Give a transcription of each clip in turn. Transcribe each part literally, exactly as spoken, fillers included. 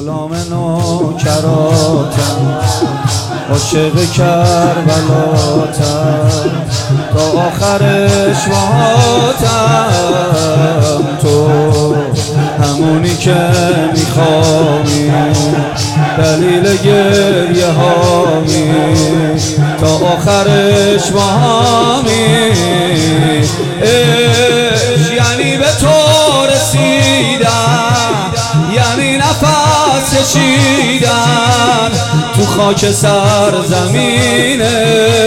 غلام نوکراتم، عاشق کربلاتم، تا آخر اشواهاتم. تو همونی که میخوامی، دلیل گریه هامی، تا آخر اشواهامی. عشق یعنی به تو رسیدن، یعنی نفس کشیدن تو خاک سرزمینه.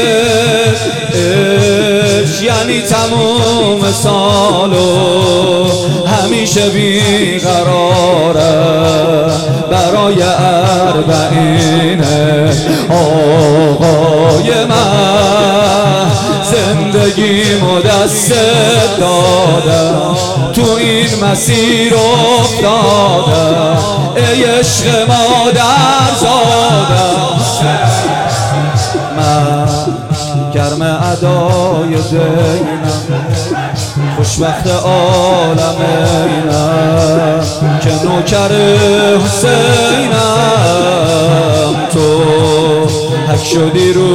عشق یعنی تموم سالو همیشه بیقراره برای اربعینه. آقای من زندگیمو دستت دادم، تو این مسیر افتادم، ای عشق مادر زادم. من گرم ادای دینم، خوشبخت عالم اینم که نوکر حسینم. تو حک شدی رو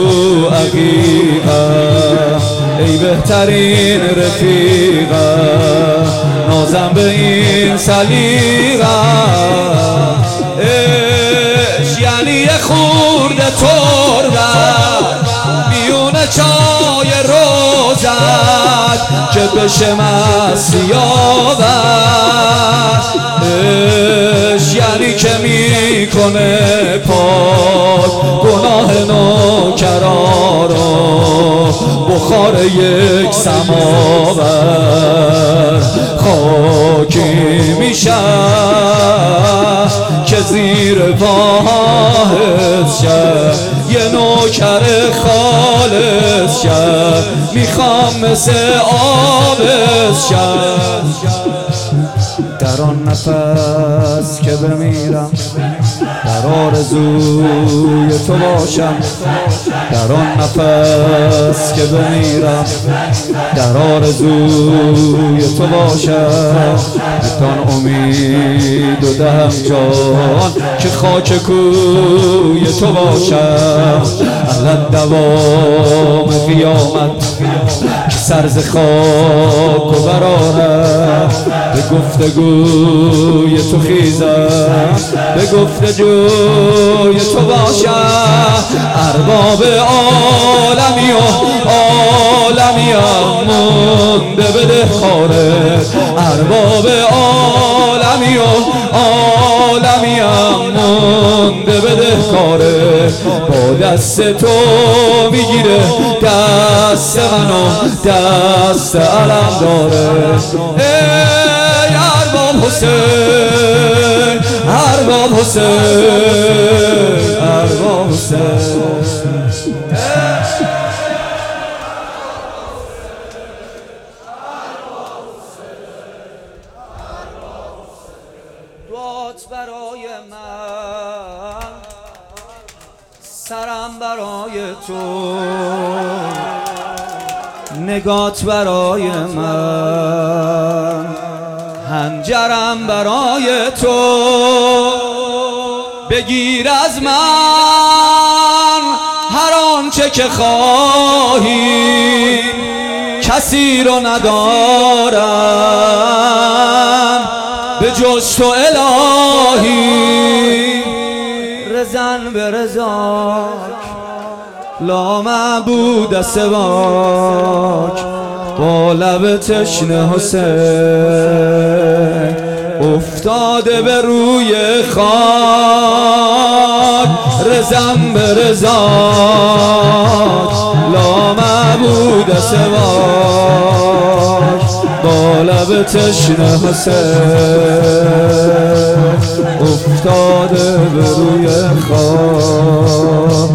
عقیقم، ای بهترین رفیقم، نازم به این سلیقم. عشق یعنی یه خورده تربت میون چای روزت که بشه مسیابت. عشق یعنی که میکنه پاک گناه نوکرا رو، بخار یک سماور خاکی میشن که زیر پاهت شد یه نوکر خالص شد، میخوام مثل آبت شد. در آن نفس که بمیرم، در آرزوی تو باشم، در آن نفس که بمیرم، در آرزوی تو باشم. بتان امید و دهم جان که خاک کوی تو باشم. علت دوام قیامت که سرز خاک و برارم، به گفتگوی تو خیزم، به گفتگوی تو باشم. ارباب عالمی و عالمیم مونده بده خاره، ارباب عالمی و عالمیم مونده بده خاره. با دست تو میگیره دست منو، دست علم داره. ای ارباب حسین، ارباب حسین، ارباب حسین. دعات برای من، سرم برای تو، نگات برای من، هنجرم برای تو. بگیر از من هر آنچه که خواهی، کسی رو ندارم به جز تو الهی. رزن به رضاک لا معبود سواک، با لب تشنه حسین افتاده به روی خاک. رزن به رضاک لا معبود سواک، با لب تشنه حسین افتاده به روی خاک.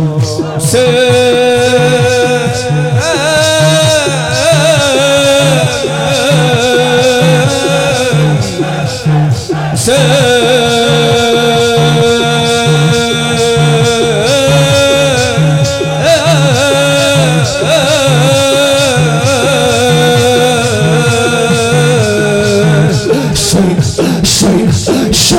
Shine, shine, shine.